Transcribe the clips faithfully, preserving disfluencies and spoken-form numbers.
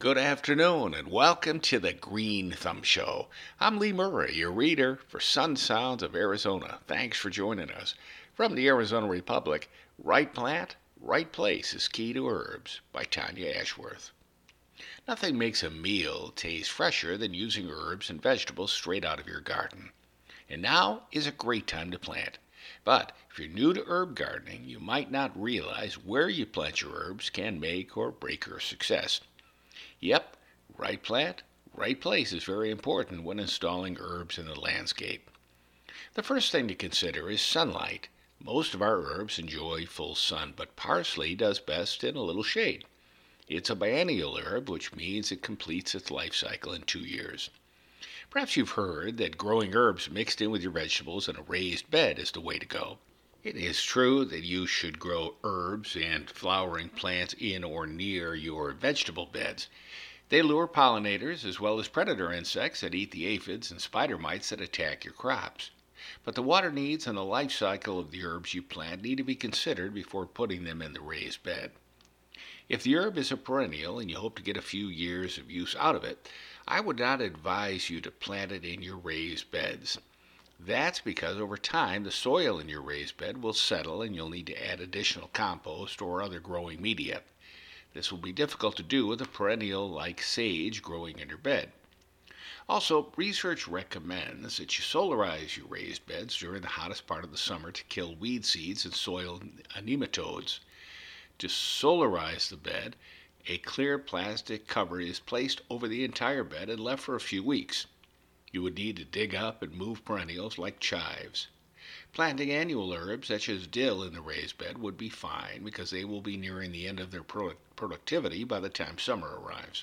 Good afternoon and welcome to the Green Thumb Show. I'm Lee Murray, your reader for Sun Sounds of Arizona. Thanks for joining us. From the Arizona Republic, Right Plant, Right Place is Key to Herbs by Tanya Ashworth. Nothing makes a meal taste fresher than using herbs and vegetables straight out of your garden. And now is a great time to plant. But if you're new to herb gardening, you might not realize where you plant your herbs can make or break your success. Yep, right plant, right place is very important when installing herbs in the landscape. The first thing to consider is sunlight. Most of our herbs enjoy full sun, but parsley does best in a little shade. It's a biennial herb, which means it completes its life cycle in two years. Perhaps you've heard that growing herbs mixed in with your vegetables in a raised bed is the way to go. It is true that you should grow herbs and flowering plants in or near your vegetable beds. They lure pollinators as well as predator insects that eat the aphids and spider mites that attack your crops. But the water needs and the life cycle of the herbs you plant need to be considered before putting them in the raised bed. If the herb is a perennial and you hope to get a few years of use out of it, I would not advise you to plant it in your raised beds. That's because over time the soil in your raised bed will settle and you'll need to add additional compost or other growing media. This will be difficult to do with a perennial like sage growing in your bed. Also, research recommends that you solarize your raised beds during the hottest part of the summer to kill weed seeds and soil nematodes. To solarize the bed, a clear plastic cover is placed over the entire bed and left for a few weeks. You would need to dig up and move perennials like chives. Planting annual herbs such as dill in the raised bed would be fine because they will be nearing the end of their productivity by the time summer arrives.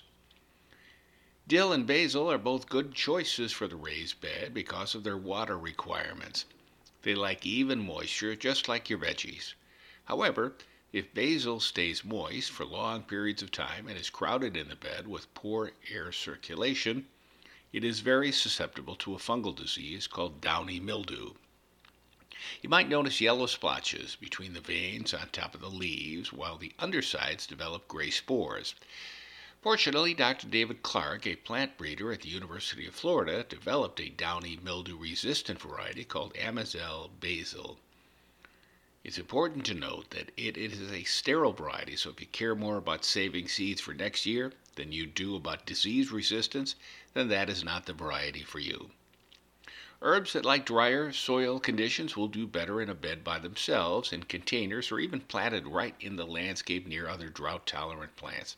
Dill and basil are both good choices for the raised bed because of their water requirements. They like even moisture just like your veggies. However, if basil stays moist for long periods of time and is crowded in the bed with poor air circulation, it is very susceptible to a fungal disease called downy mildew. You might notice yellow splotches between the veins on top of the leaves while the undersides develop gray spores. Fortunately, Doctor David Clark, a plant breeder at the University of Florida, developed a downy mildew-resistant variety called Amazel basil. It's important to note that it is a sterile variety, so if you care more about saving seeds for next year than you do about disease resistance, then that is not the variety for you. Herbs that like drier soil conditions will do better in a bed by themselves, in containers, or even planted right in the landscape near other drought-tolerant plants.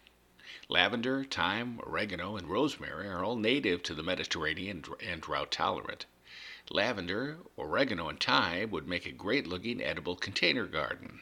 Lavender, thyme, oregano, and rosemary are all native to the Mediterranean and drought-tolerant. Lavender, oregano, and thyme would make a great-looking edible container garden.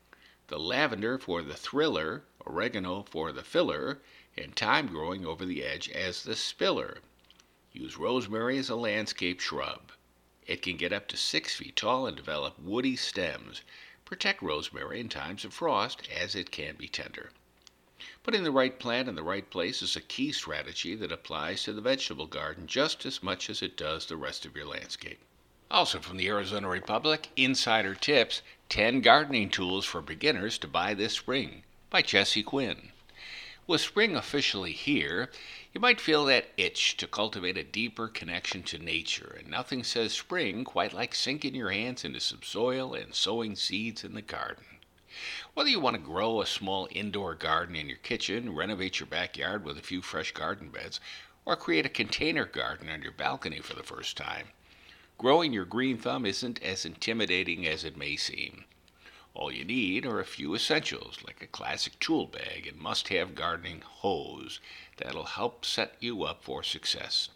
The lavender for the thriller, oregano for the filler, and thyme growing over the edge as the spiller. Use rosemary as a landscape shrub. It can get up to six feet tall and develop woody stems. Protect rosemary in times of frost as it can be tender. Putting the right plant in the right place is a key strategy that applies to the vegetable garden just as much as it does the rest of your landscape. Also from the Arizona Republic, Insider Tips, ten Gardening Tools for Beginners to Buy This Spring by Jesse Quinn. With spring officially here, you might feel that itch to cultivate a deeper connection to nature, and nothing says spring quite like sinking your hands into some soil and sowing seeds in the garden. Whether you want to grow a small indoor garden in your kitchen, renovate your backyard with a few fresh garden beds, or create a container garden on your balcony for the first time, growing your green thumb isn't as intimidating as it may seem. All you need are a few essentials, like a classic tool bag and must-have gardening hose that'll help set you up for success.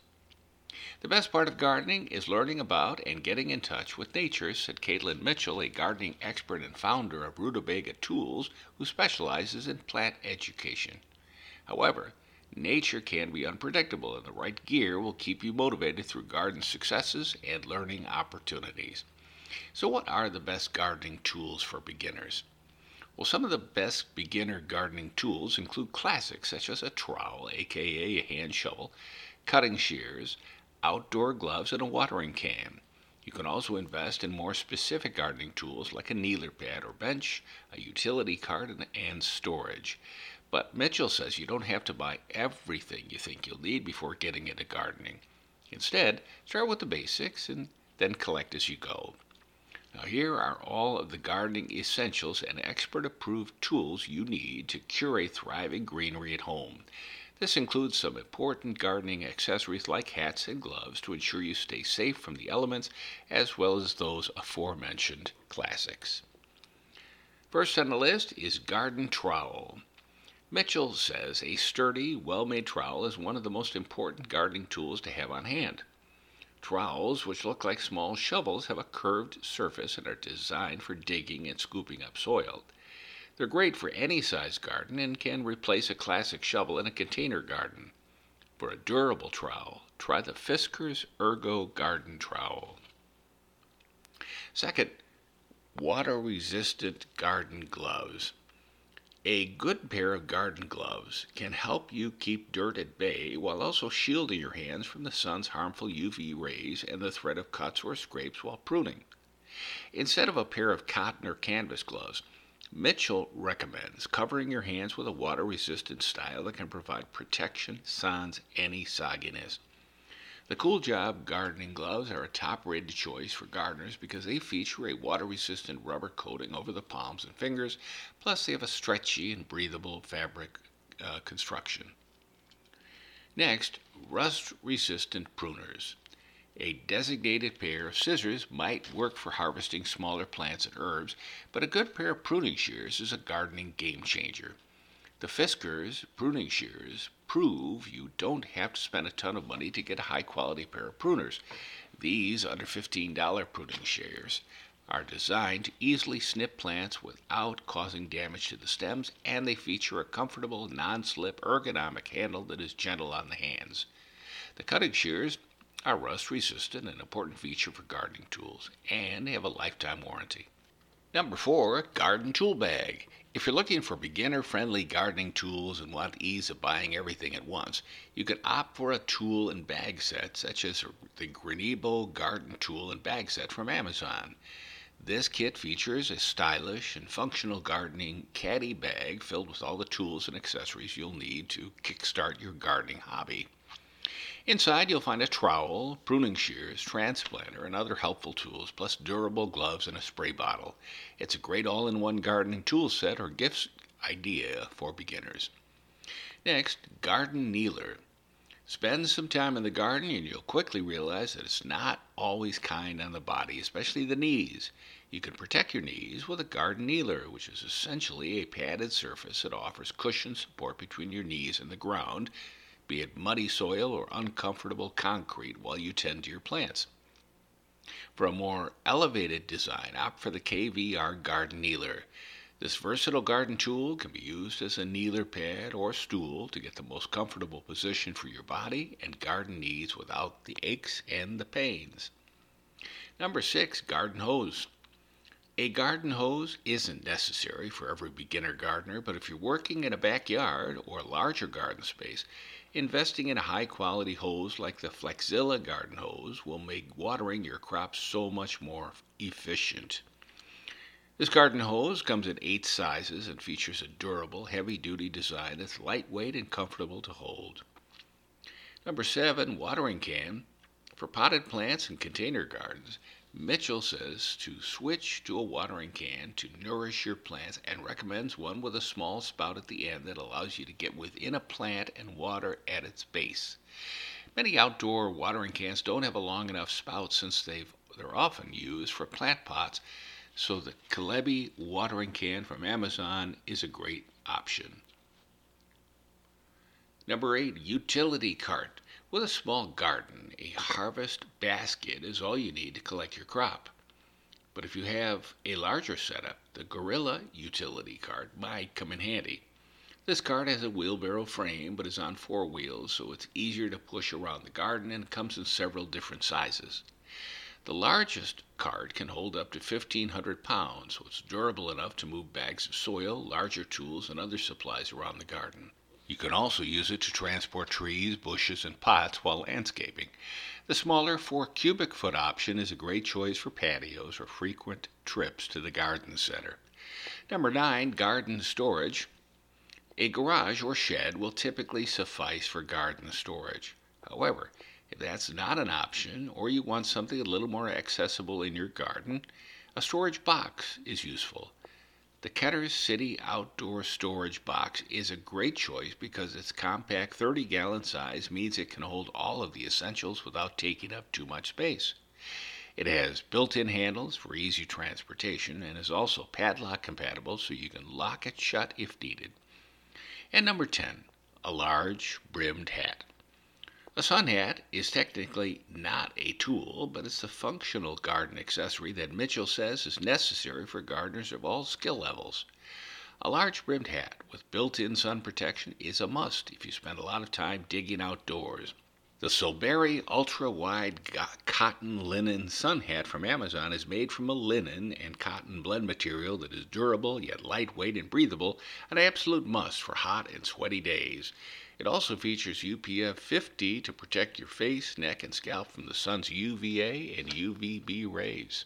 The best part of gardening is learning about and getting in touch with nature, said Caitlin Mitchell, a gardening expert and founder of Rutabaga Tools, who specializes in plant education. However, nature can be unpredictable, and the right gear will keep you motivated through garden successes and learning opportunities. So what are the best gardening tools for beginners? Well, some of the best beginner gardening tools include classics such as a trowel, aka a hand shovel, cutting shears, outdoor gloves, and a watering can. You can also invest in more specific gardening tools like a kneeler pad or bench, a utility cart, and, and storage. But Mitchell says you don't have to buy everything you think you'll need before getting into gardening. Instead, start with the basics and then collect as you go. Now, here are all of the gardening essentials and expert-approved tools you need to curate thriving greenery at home. This includes some important gardening accessories like hats and gloves to ensure you stay safe from the elements, as well as those aforementioned classics. First on the list is garden trowel. Mitchell says a sturdy, well-made trowel is one of the most important gardening tools to have on hand. Trowels, which look like small shovels, have a curved surface and are designed for digging and scooping up soil. They're great for any size garden and can replace a classic shovel in a container garden. For a durable trowel, try the Fiskars Ergo Garden Trowel. Second, water-resistant garden gloves. A good pair of garden gloves can help you keep dirt at bay while also shielding your hands from the sun's harmful U V rays and the threat of cuts or scrapes while pruning. Instead of a pair of cotton or canvas gloves, Mitchell recommends covering your hands with a water-resistant style that can provide protection sans any sogginess. The Cool Job gardening gloves are a top-rated choice for gardeners because they feature a water-resistant rubber coating over the palms and fingers, plus they have a stretchy and breathable fabric uh, construction. Next, rust-resistant pruners. A designated pair of scissors might work for harvesting smaller plants and herbs, but a good pair of pruning shears is a gardening game-changer. The Fiskars pruning shears prove you don't have to spend a ton of money to get a high-quality pair of pruners. These under fifteen dollars pruning shears are designed to easily snip plants without causing damage to the stems, and they feature a comfortable, non-slip, ergonomic handle that is gentle on the hands. The cutting shears are rust-resistant, an important feature for gardening tools, and have a lifetime warranty. Number four, garden tool bag. If you're looking for beginner-friendly gardening tools and want ease of buying everything at once, you can opt for a tool and bag set such as the Greenebo Garden Tool and Bag Set from Amazon. This kit features a stylish and functional gardening caddy bag filled with all the tools and accessories you'll need to kickstart your gardening hobby. Inside, you'll find a trowel, pruning shears, transplanter, and other helpful tools, plus durable gloves and a spray bottle. It's a great all-in-one gardening tool set or gift idea for beginners. Next, garden kneeler. Spend some time in the garden and you'll quickly realize that it's not always kind on the body, especially the knees. You can protect your knees with a garden kneeler, which is essentially a padded surface that offers cushion support between your knees and the ground, be it muddy soil or uncomfortable concrete while you tend to your plants. For a more elevated design, opt for the K V R Garden Kneeler. This versatile garden tool can be used as a kneeler pad or stool to get the most comfortable position for your body and garden needs without the aches and the pains. Number six, garden hose. A garden hose isn't necessary for every beginner gardener, but if you're working in a backyard or a larger garden space, investing in a high-quality hose like the Flexzilla garden hose will make watering your crops so much more efficient. This garden hose comes in eight sizes and features a durable, heavy-duty design that's lightweight and comfortable to hold. Number seven, watering can. For potted plants and container gardens, Mitchell says to switch to a watering can to nourish your plants and recommends one with a small spout at the end that allows you to get within a plant and water at its base. Many outdoor watering cans don't have a long enough spout since they've, they're often used for plant pots, so the Kalebi watering can from Amazon is a great option. Number eight, utility cart. With a small garden, a harvest basket is all you need to collect your crop. But if you have a larger setup, the Gorilla utility cart might come in handy. This cart has a wheelbarrow frame but is on four wheels, so it's easier to push around the garden and comes in several different sizes. The largest cart can hold up to fifteen hundred pounds, so it's durable enough to move bags of soil, larger tools, and other supplies around the garden. You can also use it to transport trees, bushes, and pots while landscaping. The smaller four cubic foot option is a great choice for patios or frequent trips to the garden center. Number nine, garden storage. A garage or shed will typically suffice for garden storage. However, if that's not an option or you want something a little more accessible in your garden, a storage box is useful. The Ketter's City Outdoor Storage Box is a great choice because its compact thirty gallon size means it can hold all of the essentials without taking up too much space. It has built-in handles for easy transportation and is also padlock compatible so you can lock it shut if needed. And number ten, a large brimmed hat. A sun hat is technically not a tool, but it's a functional garden accessory that Mitchell says is necessary for gardeners of all skill levels. A large brimmed hat with built-in sun protection is a must if you spend a lot of time digging outdoors. The Solberry Ultra Wide Cotton Linen Sun Hat from Amazon is made from a linen and cotton blend material that is durable yet lightweight and breathable, an absolute must for hot and sweaty days. It also features U P F fifty to protect your face, neck, and scalp from the sun's U V A and U V B rays.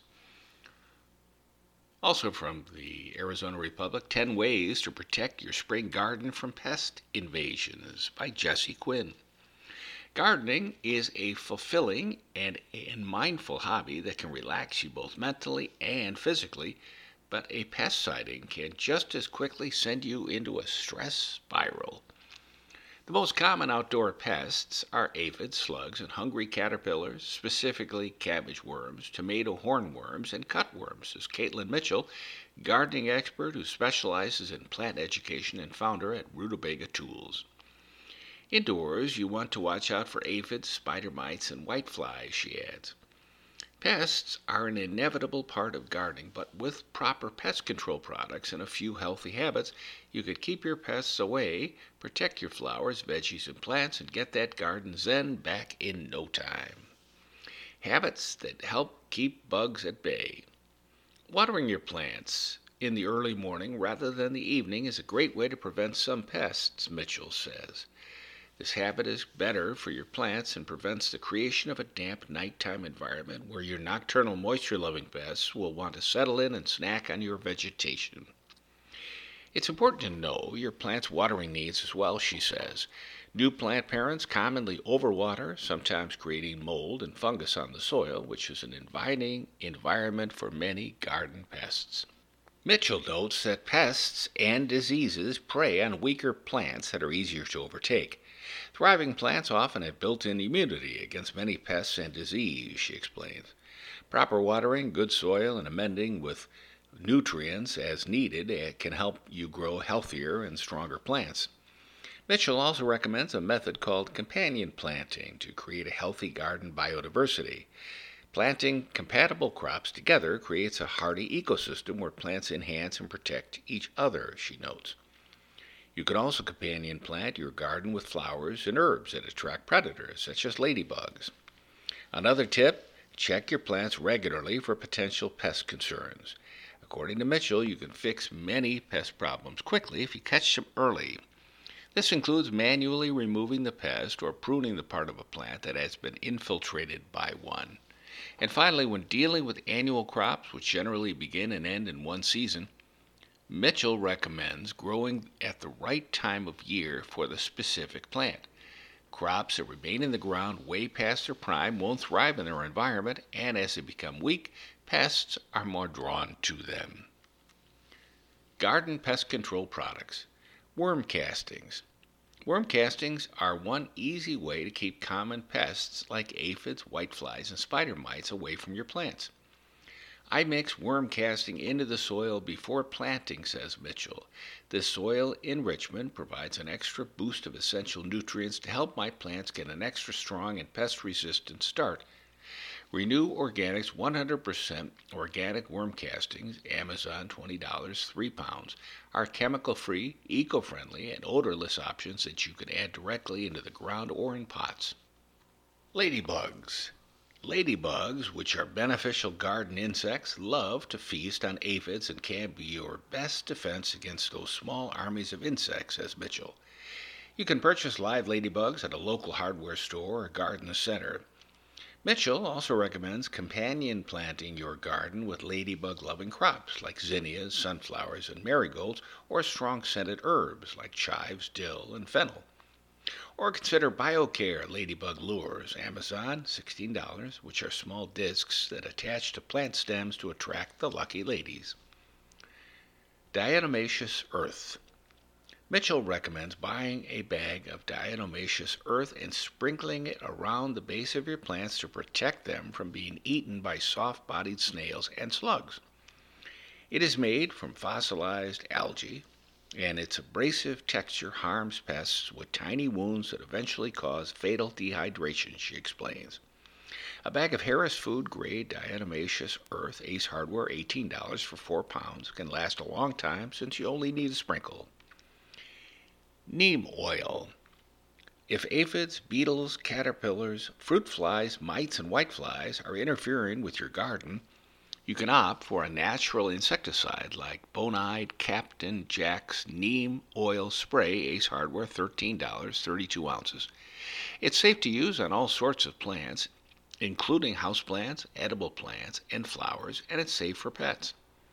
Also from the Arizona Republic, ten Ways to Protect Your Spring Garden from Pest Invasions by Jesse Quinn. Gardening is a fulfilling and, and mindful hobby that can relax you both mentally and physically, but a pest sighting can just as quickly send you into a stress spiral. The most common outdoor pests are aphids, slugs, and hungry caterpillars, specifically cabbage worms, tomato hornworms, and cutworms, says Caitlin Mitchell, gardening expert who specializes in plant education and founder at Rutabaga Tools. Indoors, you want to watch out for aphids, spider mites, and whiteflies, she adds. Pests are an inevitable part of gardening, but with proper pest control products and a few healthy habits, you could keep your pests away, protect your flowers, veggies, and plants, and get that garden zen back in no time. Habits that help keep bugs at bay. Watering your plants in the early morning rather than the evening is a great way to prevent some pests, Mitchell says. This habit is better for your plants and prevents the creation of a damp nighttime environment where your nocturnal moisture-loving pests will want to settle in and snack on your vegetation. It's important to know your plant's watering needs as well, she says. New plant parents commonly overwater, sometimes creating mold and fungus on the soil, which is an inviting environment for many garden pests. Mitchell notes that pests and diseases prey on weaker plants that are easier to overtake. Thriving plants often have built-in immunity against many pests and disease, she explains. Proper watering, good soil, and amending with nutrients as needed can help you grow healthier and stronger plants. Mitchell also recommends a method called companion planting to create a healthy garden biodiversity. Planting compatible crops together creates a hardy ecosystem where plants enhance and protect each other, she notes. You can also companion plant your garden with flowers and herbs that attract predators, such as ladybugs. Another tip, check your plants regularly for potential pest concerns. According to Mitchell, you can fix many pest problems quickly if you catch them early. This includes manually removing the pest or pruning the part of a plant that has been infiltrated by one. And finally, when dealing with annual crops, which generally begin and end in one season, Mitchell recommends growing at the right time of year for the specific plant. Crops that remain in the ground way past their prime won't thrive in their environment, and as they become weak, pests are more drawn to them. Garden pest control products. Worm castings. Worm castings are one easy way to keep common pests like aphids, whiteflies, and spider mites away from your plants. I mix worm casting into the soil before planting, says Mitchell. This soil enrichment provides an extra boost of essential nutrients to help my plants get an extra strong and pest-resistant start. Renew Organics one hundred percent organic worm castings, Amazon twenty dollars, three pounds, are chemical-free, eco-friendly, and odorless options that you can add directly into the ground or in pots. Ladybugs. Ladybugs, which are beneficial garden insects, love to feast on aphids and can be your best defense against those small armies of insects, says Mitchell. You can purchase live ladybugs at a local hardware store or garden center. Mitchell also recommends companion planting your garden with ladybug-loving crops like zinnias, sunflowers, and marigolds, or strong-scented herbs like chives, dill, and fennel. Or consider BioCare ladybug lures, Amazon, sixteen dollars, which are small discs that attach to plant stems to attract the lucky ladies. Diatomaceous earth. Mitchell recommends buying a bag of diatomaceous earth and sprinkling it around the base of your plants to protect them from being eaten by soft-bodied snails and slugs. It is made from fossilized algae, and its abrasive texture harms pests with tiny wounds that eventually cause fatal dehydration, she explains. A bag of Harris Food grade diatomaceous earth, Ace Hardware, eighteen dollars for four pounds, can last a long time since you only need a sprinkle. Neem oil. If aphids, beetles, caterpillars, fruit flies, mites, and whiteflies are interfering with your garden, you can opt for a natural insecticide like Bonide Captain Jack's Neem Oil Spray, Ace Hardware, thirteen dollars, thirty-two ounces. It's safe to use on all sorts of plants, including houseplants, edible plants, and flowers, and it's safe for pets.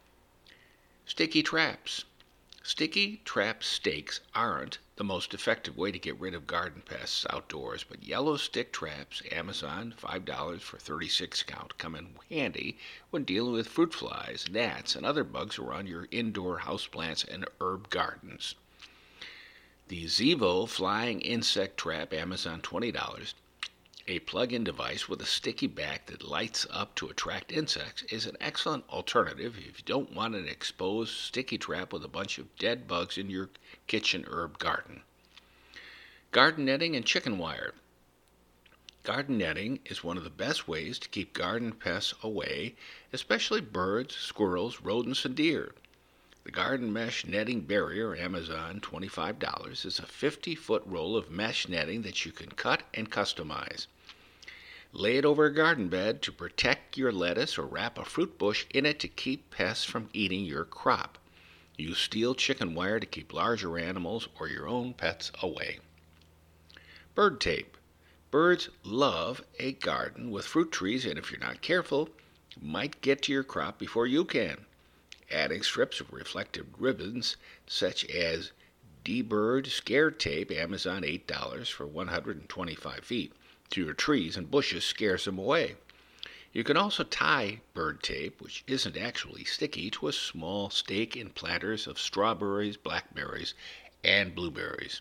Sticky traps. Sticky trap stakes aren't the most effective way to get rid of garden pests outdoors, but yellow stick traps, Amazon, five dollars for thirty-six count, come in handy when dealing with fruit flies, gnats, and other bugs around your indoor houseplants and herb gardens. The Zevo Flying Insect Trap, Amazon, twenty dollars, a plug-in device with a sticky back that lights up to attract insects, is an excellent alternative if you don't want an exposed sticky trap with a bunch of dead bugs in your kitchen herb garden. Garden netting and chicken wire. Garden netting is one of the best ways to keep garden pests away, especially birds, squirrels, rodents, and deer. The garden mesh netting barrier, Amazon, twenty-five dollars, is a fifty-foot roll of mesh netting that you can cut and customize. Lay it over a garden bed to protect your lettuce or wrap a fruit bush in it to keep pests from eating your crop. Use steel chicken wire to keep larger animals or your own pets away. Bird tape. Birds love a garden with fruit trees, and if you're not careful, you might get to your crop before you can. Adding strips of reflective ribbons such as D-Bird Scare Tape, Amazon, eight dollars for one hundred twenty-five feet, to your trees and bushes scares them away. You can also tie bird tape, which isn't actually sticky, to a small stake in planters of strawberries, blackberries, and blueberries.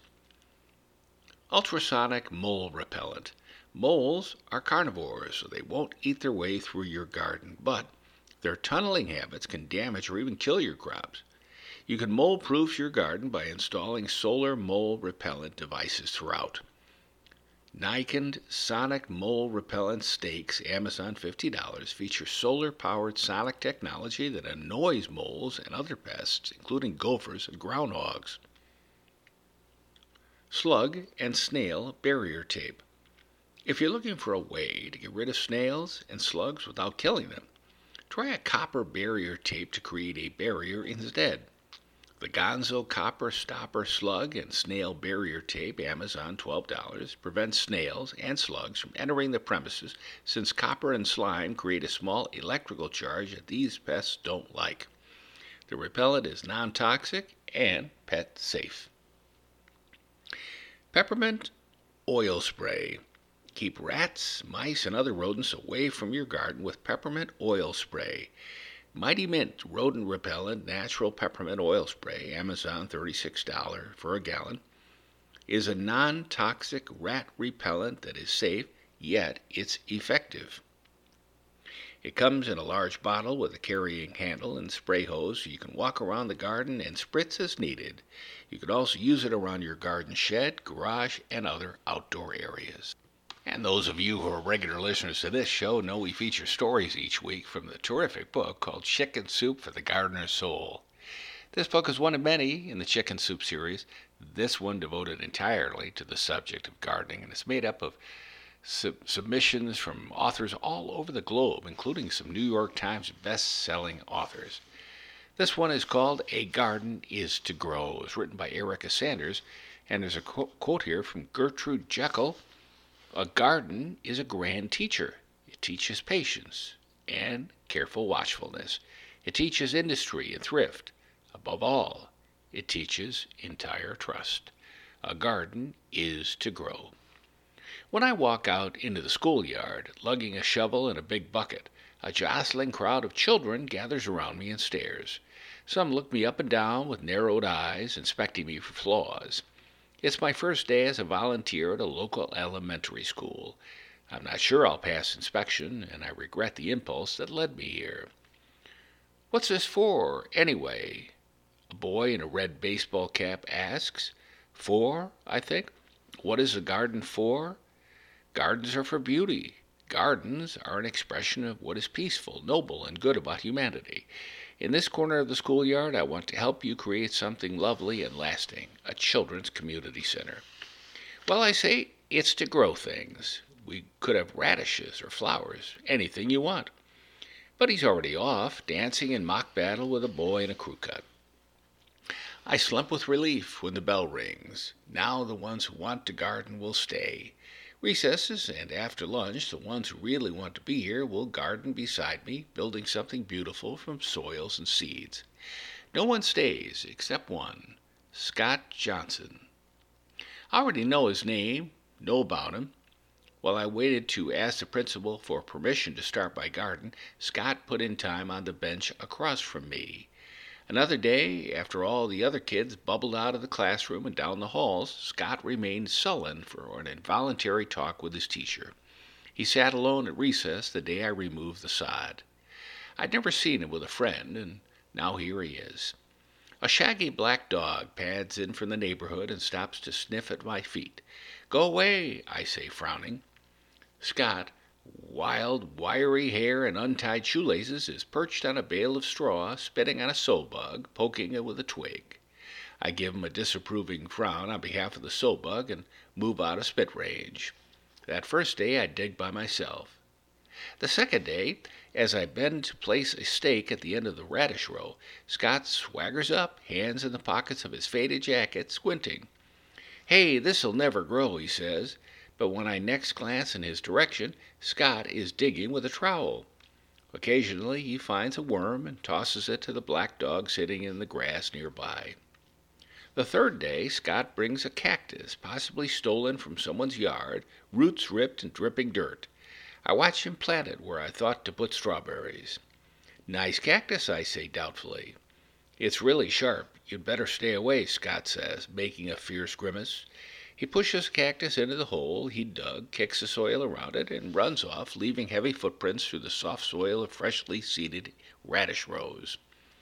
Ultrasonic mole repellent. Moles are carnivores, so they won't eat their way through your garden, but their tunneling habits can damage or even kill your crops. You can mole-proof your garden by installing solar mole repellent devices throughout. Nikon Sonic Mole Repellent Stakes, Amazon, fifty dollars, feature solar-powered sonic technology that annoys moles and other pests, including gophers and groundhogs. Slug and snail barrier tape. If you're looking for a way to get rid of snails and slugs without killing them, try a copper barrier tape to create a barrier instead. The Gonzo Copper Stopper Slug and Snail Barrier Tape, Amazon, twelve dollars, prevents snails and slugs from entering the premises since copper and slime create a small electrical charge that these pests don't like. The repellent is non-toxic and pet safe. Peppermint oil spray. Keep rats, mice, and other rodents away from your garden with peppermint oil spray. Mighty Mint Rodent Repellent Natural Peppermint Oil Spray, Amazon, thirty-six dollars for a gallon, is a non-toxic rat repellent that is safe, yet it's effective. It comes in a large bottle with a carrying handle and spray hose so you can walk around the garden and spritz as needed. You can also use it around your garden shed, garage, and other outdoor areas. And those of you who are regular listeners to this show know we feature stories each week from the terrific book called Chicken Soup for the Gardener's Soul. This book is one of many in the Chicken Soup series, this one devoted entirely to the subject of gardening, and it's made up of sub- submissions from authors all over the globe, including some New York Times best-selling authors. This one is called A Garden is to Grow. It's written by Erica Sanders, and there's a qu- quote here from Gertrude Jekyll. A garden is a grand teacher. teaches patience and careful watchfulness. It teaches industry and thrift. Above all, it teaches entire trust. A garden is to grow. When I walk out into the schoolyard, lugging a shovel and a big bucket, a jostling crowd of children gathers around me and stares. Some look me up and down with narrowed eyes, inspecting me for flaws. It's my first day as a volunteer at a local elementary school. I'm not sure I'll pass inspection, and I regret the impulse that led me here. "What's this for, anyway?" a boy in a red baseball cap asks. For, I think. What is a garden for? Gardens are for beauty. Gardens are an expression of what is peaceful, noble, and good about humanity. In this corner of the schoolyard, I want to help you create something lovely and lasting, a children's community center. Well, I say, it's to grow things. We could have radishes or flowers, anything you want. But he's already off, dancing in mock battle with a boy in a crew cut. I slump with relief when the bell rings. Now the ones who want to garden will stay. Recesses and after lunch, the ones who really want to be here will garden beside me, building something beautiful from soils and seeds. No one stays except one, Scott Johnson. I already know his name, know about him. While I waited to ask the principal for permission to start my garden, Scott put in time on the bench across from me. Another day, after all the other kids bubbled out of the classroom and down the halls, Scott remained sullen for an involuntary talk with his teacher. He sat alone at recess the day I removed the sod. I'd never seen him with a friend, and now here he is. A shaggy black dog pads in from the neighborhood and stops to sniff at my feet. "Go away," I say, frowning. Scott, wild, wiry hair and untied shoelaces, is perched on a bale of straw, spitting on a soul bug, poking it with a twig. I give him a disapproving frown on behalf of the soul bug and move out of spit range. That first day I dig by myself. The second day, as I bend to place a stake at the end of the radish row, Scott swaggers up, hands in the pockets of his faded jacket, squinting. "Hey, this'll never grow," he says. But when I next glance in his direction, Scott is digging with a trowel. Occasionally he finds a worm and tosses it to the black dog sitting in the grass nearby. The third day, Scott brings a cactus, possibly stolen from someone's yard, roots ripped and dripping dirt. I watch him plant it where I thought to put strawberries. "Nice cactus," I say doubtfully. "It's really sharp. You'd better stay away," Scott says, making a fierce grimace. He pushes the cactus into the hole he'd dug, kicks the soil around it, and runs off, leaving heavy footprints through the soft soil of freshly seeded radish rows.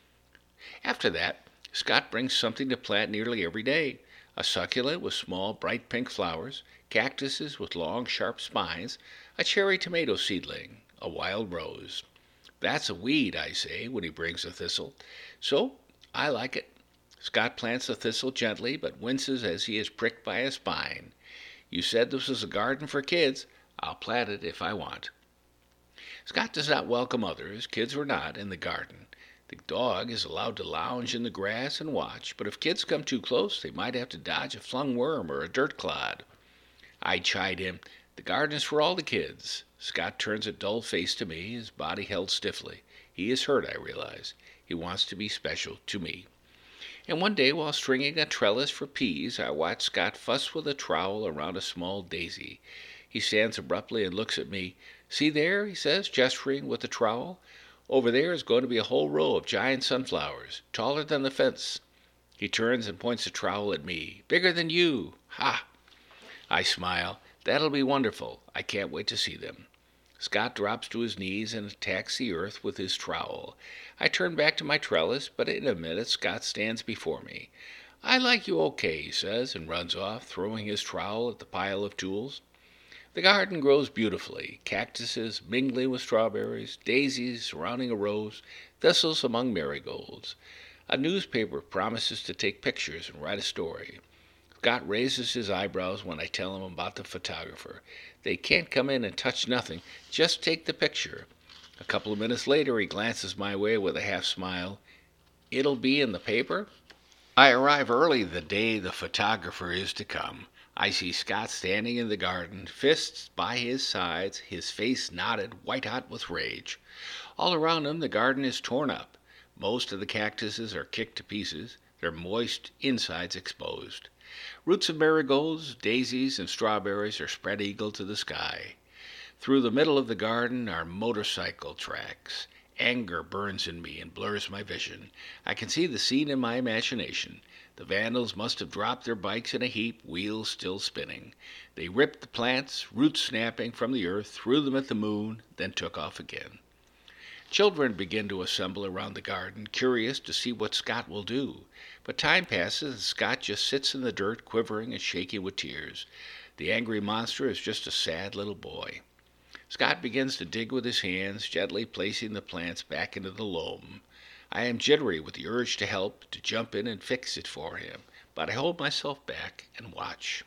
After that, Scott brings something to plant nearly every day. A succulent with small, bright pink flowers, cactuses with long, sharp spines, a cherry tomato seedling, a wild rose. "That's a weed," I say, when he brings a thistle. So I like it. Scott plants the thistle gently, but winces as he is pricked by a spine. "You said this was a garden for kids. I'll plant it if I want." Scott does not welcome others, kids or not, in the garden. The dog is allowed to lounge in the grass and watch, but if kids come too close, they might have to dodge a flung worm or a dirt clod. I chide him, "The garden is for all the kids." Scott turns a dull face to me, his body held stiffly. He is hurt, I realize. He wants to be special to me. And one day, while stringing a trellis for peas, I watch Scott fuss with a trowel around a small daisy. He stands abruptly and looks at me. "See there," he says, gesturing with the trowel. "Over there is going to be a whole row of giant sunflowers, taller than the fence." He turns and points the trowel at me. "Bigger than you. Ha!" I smile. "That'll be wonderful. I can't wait to see them." Scott drops to his knees and attacks the earth with his trowel. I turn back to my trellis, but in a minute Scott stands before me. "I like you okay," he says, and runs off, throwing his trowel at the pile of tools. The garden grows beautifully, cactuses mingling with strawberries, daisies surrounding a rose, thistles among marigolds. A newspaper promises to take pictures and write a story. Scott raises his eyebrows when I tell him about the photographer. They can't come in and touch nothing, just take the picture. A couple of minutes later, he glances my way with a half smile. "It'll be in the paper?" I arrive early the day the photographer is to come. I see Scott standing in the garden, fists by his sides, his face knotted, white hot with rage. All around him the garden is torn up. Most of the cactuses are kicked to pieces, their moist insides exposed. Roots of marigolds, daisies, and strawberries are spread eagle to the sky. Through the middle of the garden are motorcycle tracks. Anger burns in me and blurs my vision. I can see the scene in my imagination. The vandals must have dropped their bikes in a heap, wheels still spinning. They ripped the plants, roots snapping from the earth, threw them at the moon, then took off again. Children begin to assemble around the garden, curious to see what Scott will do. But time passes and Scott just sits in the dirt, quivering and shaking with tears. The angry monster is just a sad little boy. Scott begins to dig with his hands, gently placing the plants back into the loam. I am jittery with the urge to help, to jump in and fix it for him, but I hold myself back and watch.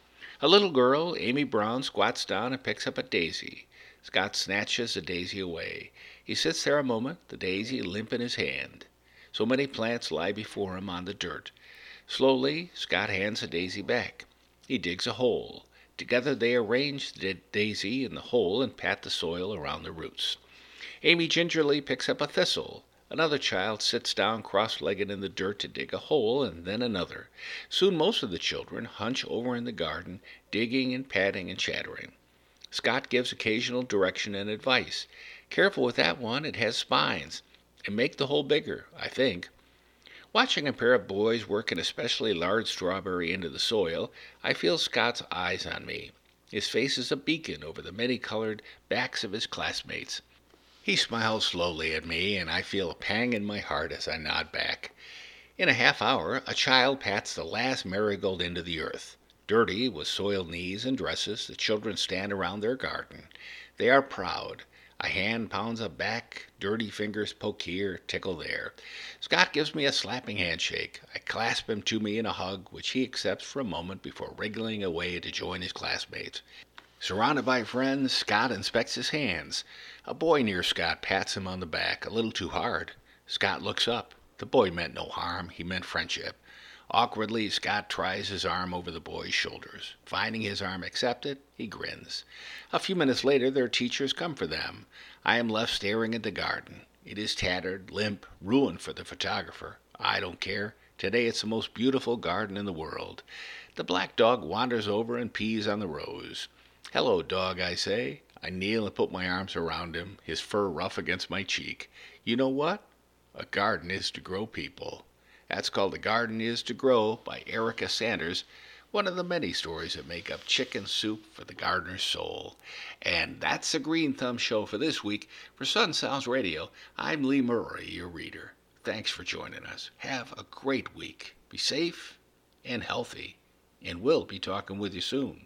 A little girl, Amy Brown, squats down and picks up a daisy. Scott snatches the daisy away. He sits there a moment, the daisy limp in his hand. So many plants lie before him on the dirt. Slowly, Scott hands the daisy back. He digs a hole. Together they arrange the daisy in the hole and pat the soil around the roots. Amy gingerly picks up a thistle. Another child sits down cross-legged in the dirt to dig a hole, and then another. Soon most of the children hunch over in the garden, digging and patting and chattering. Scott gives occasional direction and advice. Careful with that one, it has spines. And make the hole bigger, I think. Watching a pair of boys work an especially large strawberry into the soil, I feel Scott's eyes on me. His face is a beacon over the many-colored backs of his classmates. He smiles slowly at me, and I feel a pang in my heart as I nod back. In a half hour, a child pats the last marigold into the earth. Dirty, with soiled knees and dresses, the children stand around their garden. They are proud. A hand pounds a back, dirty fingers poke here, tickle there. Scott gives me a slapping handshake. I clasp him to me in a hug, which he accepts for a moment before wriggling away to join his classmates. Surrounded by friends, Scott inspects his hands. A boy near Scott pats him on the back, a little too hard. Scott looks up. The boy meant no harm, he meant friendship. Awkwardly, Scott tries his arm over the boy's shoulders. Finding his arm accepted, he grins. A few minutes later, their teachers come for them. I am left staring at the garden. It is tattered, limp, ruined for the photographer. I don't care. Today it's the most beautiful garden in the world. The black dog wanders over and pees on the rose. Hello, dog, I say. I kneel and put my arms around him, his fur rough against my cheek. You know what? A garden is to grow people. That's called A Garden Is to Grow by Erica Sanders, one of the many stories that make up Chicken Soup for the Gardener's Soul. And that's the Green Thumb Show for this week. For Sun Sounds Radio, I'm Lee Murray, your reader. Thanks for joining us. Have a great week. Be safe and healthy, and we'll be talking with you soon.